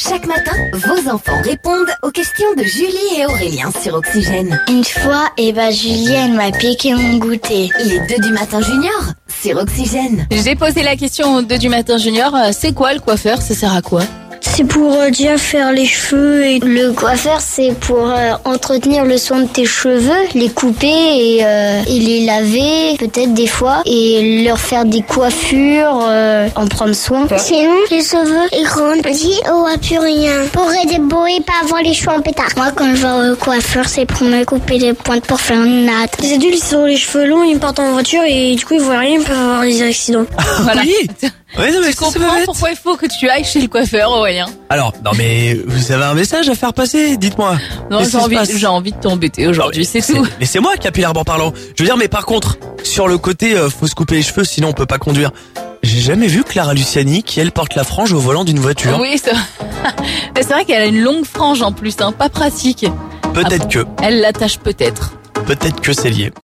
Chaque matin, vos enfants répondent aux questions de Julie et Aurélien sur Oxygène. Une fois, Julie, elle m'a piqué mon goûter. Les 2 du matin junior sur Oxygène. J'ai posé la question aux 2 du matin junior, c'est quoi le coiffeur? Ça sert à quoi? C'est pour déjà faire les cheveux. Et le coiffeur, c'est pour entretenir le soin de tes cheveux, les couper et les laver, peut-être des fois, et leur faire des coiffures, en prendre soin. Sinon, les cheveux, ils grandissent, on voit plus rien. Pour aider beau et pas avoir les cheveux en pétard. Moi, quand je vais au coiffeur, c'est pour me couper les pointes pour faire une natte. Les adultes, ils ont les cheveux longs, ils partent en voiture et du coup, ils voient rien, ils peuvent avoir des accidents. Voilà. Oui, non, mais Tu comprends pourquoi il faut que tu ailles chez le coiffeur, Aurélien? Alors, non mais vous avez un message à faire passer, dites-moi. Non, Qu'est-ce qui se passe j'ai envie de t'embêter aujourd'hui, c'est tout. Mais c'est moi, capillairement parlant. Je veux dire, mais par contre, sur le côté, faut se couper les cheveux, sinon on peut pas conduire. J'ai jamais vu Clara Luciani qui, elle, porte la frange au volant d'une voiture. Oui, mais c'est vrai qu'elle a une longue frange en plus, pas pratique. Peut-être que Elle l'attache peut-être. c'est lié.